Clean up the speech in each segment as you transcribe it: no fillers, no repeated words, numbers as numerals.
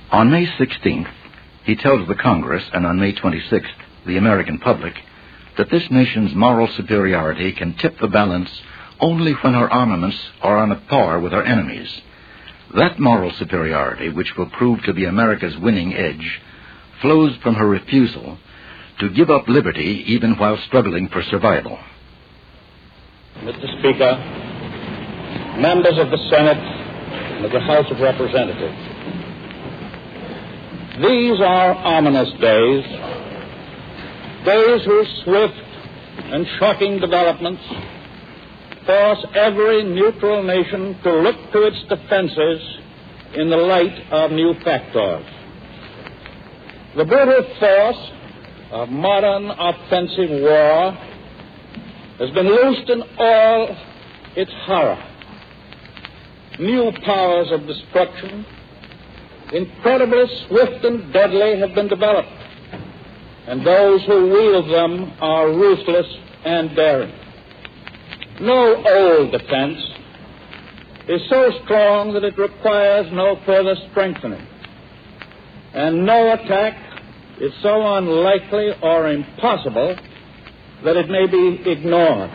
On May 16th, he tells the Congress, and on May 26th, the American public, that this nation's moral superiority can tip the balance only when our armaments are on a par with our enemies. That moral superiority, which will prove to be America's winning edge, flows from her refusal to give up liberty even while struggling for survival. Mr. Speaker, members of the Senate and of the House of Representatives, these are ominous days, days whose swift and shocking developments force every neutral nation to look to its defenses in the light of new factors. The brutal force of modern offensive war has been loosed in all its horror. New powers of destruction, incredibly swift and deadly, have been developed, and those who wield them are ruthless and daring. No old defense is so strong that it requires no further strengthening, and no attack is so unlikely or impossible that it may be ignored.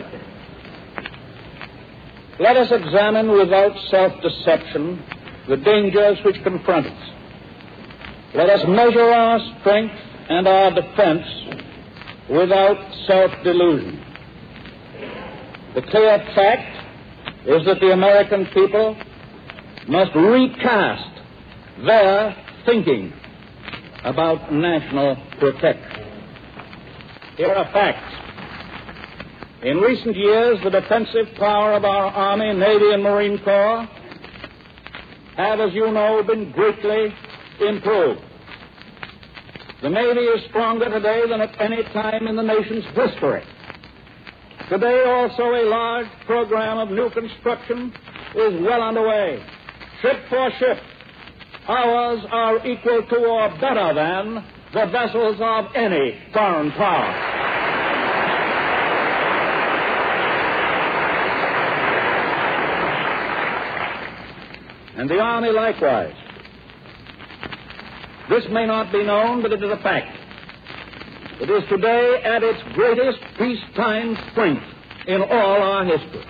Let us examine without self-deception the dangers which confront us. Let us measure our strength and our defense without self-delusion. The clear fact is that the American people must recast their thinking about national protection. Here are facts. In recent years, the defensive power of our Army, Navy, and Marine Corps have, as you know, been greatly improved. The Navy is stronger today than at any time in the nation's history. Today, also, a large program of new construction is well underway. Ship for ship, ours are equal to or better than the vessels of any foreign power. And the Army likewise. This may not be known, but it is a fact. It is today at its greatest peacetime strength in all our history.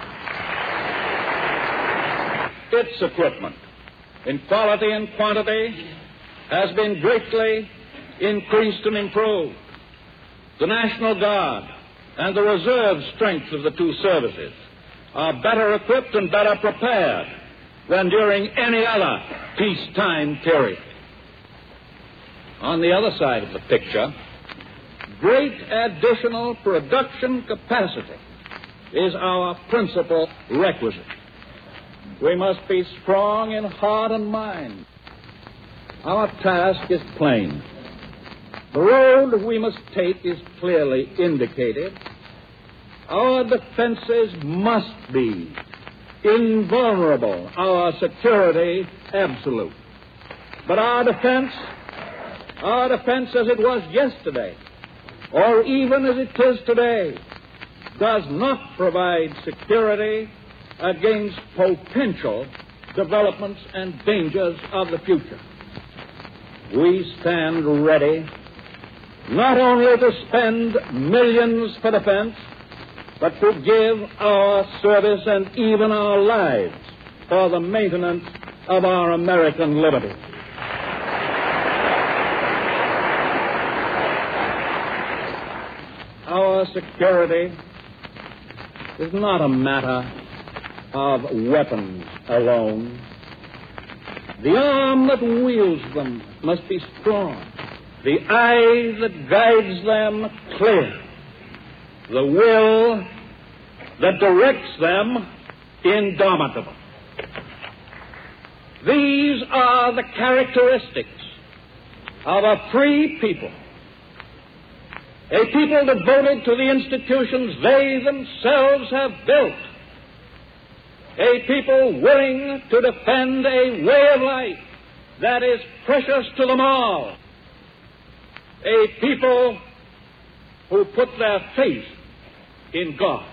Its equipment, in quality and quantity, has been greatly increased and improved. The National Guard and the reserve strength of the two services are better equipped and better prepared than during any other peacetime period. On the other side of the picture, great additional production capacity is our principal requisite. We must be strong in heart and mind. Our task is plain. The road we must take is clearly indicated. Our defenses must be invulnerable, our security absolute. But our defense as it was yesterday, or even as it is today, does not provide security against potential developments and dangers of the future. We stand ready not only to spend millions for defense, but to give our service and even our lives for the maintenance of our American liberty. Our security is not a matter of weapons alone. The arm that wields them must be strong, the eye that guides them clear, the will that directs them indomitable. These are the characteristics of a free people, a people devoted to the institutions they themselves have built, a people willing to defend a way of life that is precious to them all, a people who put their faith in God.